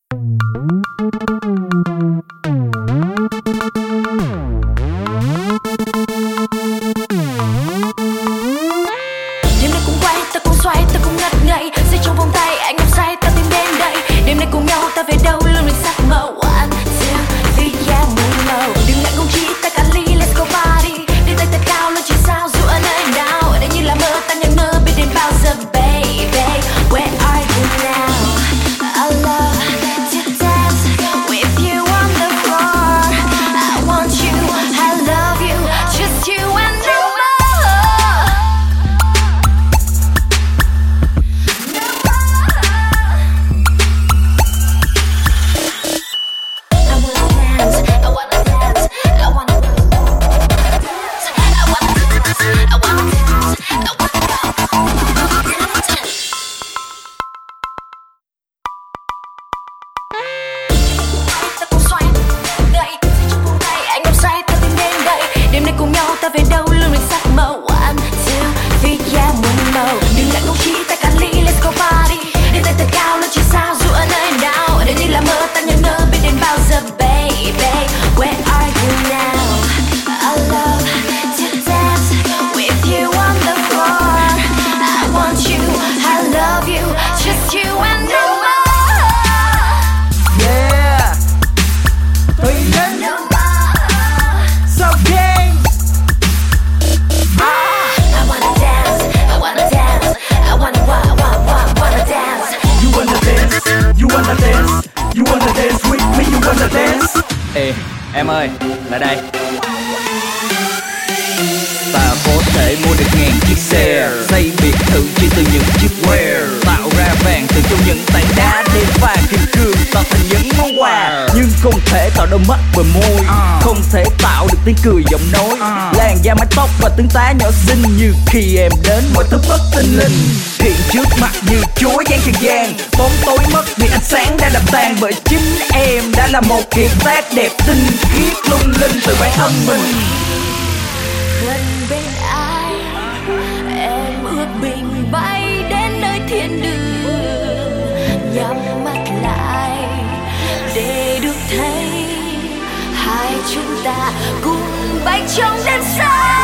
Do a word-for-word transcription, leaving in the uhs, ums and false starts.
Đêm nay cùng quay, ta cùng xoay, ta cùng ngất ngây, say trong vòng tay, anh ngắm say, ta tìm đến đây. Đêm nay cùng nhau, ta về đâu, luôn mình sắc màu. One, two, three, yeah, mùi màu. Đừng ngại ngùng chi, ta cả ly, let's go party. Đi tay thật cao, luôn chỉ sao, dù ở nơi nào. Ở đây như là mơ, ta nhận mơ, biết đến bao giờ, baby. Where are you now? I love to dance with you on the floor. I want you, I love you, just you and no more. I wanna dance, I wanna dance, I wanna dance, I wanna dance, I wanna dance, I wanna dance. Ta cùng xoay, gậy, trong vòng tay, anh ngắm say, ta tìm đến đây. Đêm nay cùng nhau, ta về đâu, luôn mình sắc màu. One, two, three, yeah, muôn màu. Đừng ngại ngùng chi, ta cả ly, let's go party. Đi tay thật cao, luôn chỉ sao, dù ở nơi nào. Ở đây như là mơ, ta nhận mơ, biết đến bao giờ, baby. Where are you now? I love to dance with you on the floor. I want you, I love you, just you and no more. Yeah, Thùy Linh, No more. So Gang. I wanna dance, I wanna dance, I wanna, wanna, wanna, wanna, wanna dance. You wanna dance, you wanna dance, you wanna dance with me, you wanna dance. Ê, em ơi, lại đây. Ta có thể mua được ngàn chiếc xe, xây biệt thự chỉ từ những chiếc where, tạo ra vàng từ trong những tảng đá đen và kim cương tạo thành những món quà. Nhưng không thể tạo đôi mắt bờ môi, không thể tạo được tiếng cười giọng nói, làn da mái tóc và tướng tá nhỏ xinh. Như khi em đến mọi thứ bất tinh linh, hiện trước mặt như chúa gian trần gian. Bóng tối mất vì ánh sáng đã đập tan, bởi chính em đã là một kiệt tác đẹp tinh khiết lung linh từ bản thân mình. Gần bên ai, em ước mình bay đến nơi thiên đường. Nhắm mắt lại để được thấy hai chúng ta cùng bay trong đêm say.